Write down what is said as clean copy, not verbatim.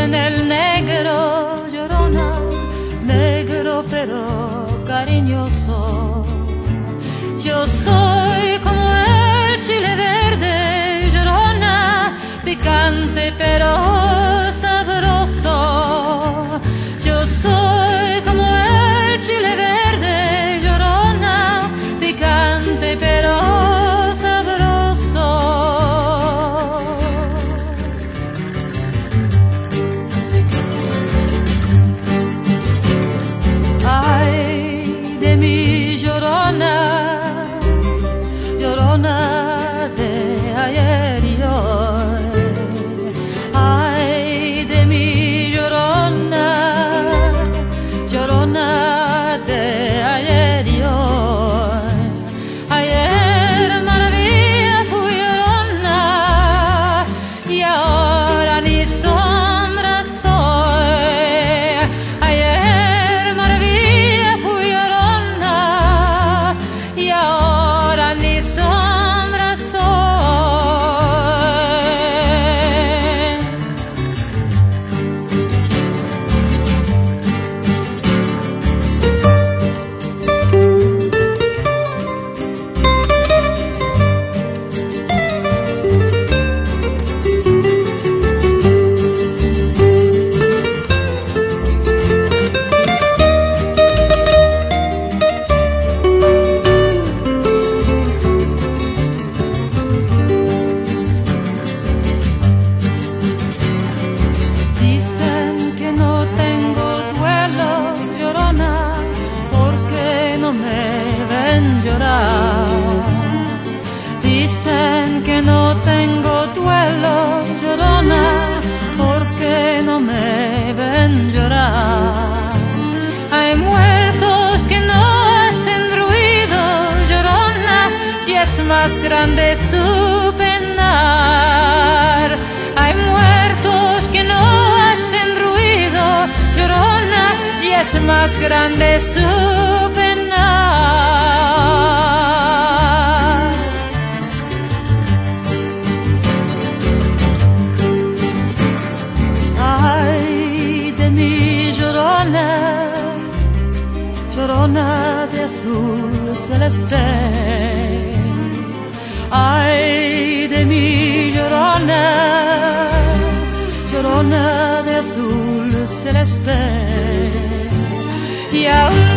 dicen el negro, llorona, negro pero cariñoso. Yo soy como el chile verde, llorona, picante pero sabroso. Yo soy como el chile verde, llorona, picante pero sabroso. Ay de mi llorona, llorona de ayer y hoy. Ay de mi llorona, llorona de ayer y hoy. Ayer maravilla fui llorona y ahora ni sombra soy. Ayer maravilla fui llorona y ahora ni sombra soy. Dicen que no tengo duelo, llorona, porque no me ven llorar. Dicen que no tengo duelo, llorona, porque no me ven llorar. Hay muertos que no hacen ruido, llorona, si es más grande su penar. Hay muertos que no hacen ruido, llorona, y es más grande su penar. Ay de mi llorona, llorona de azul celeste. Ay de mi llorona, llorona de azul celeste. Y aún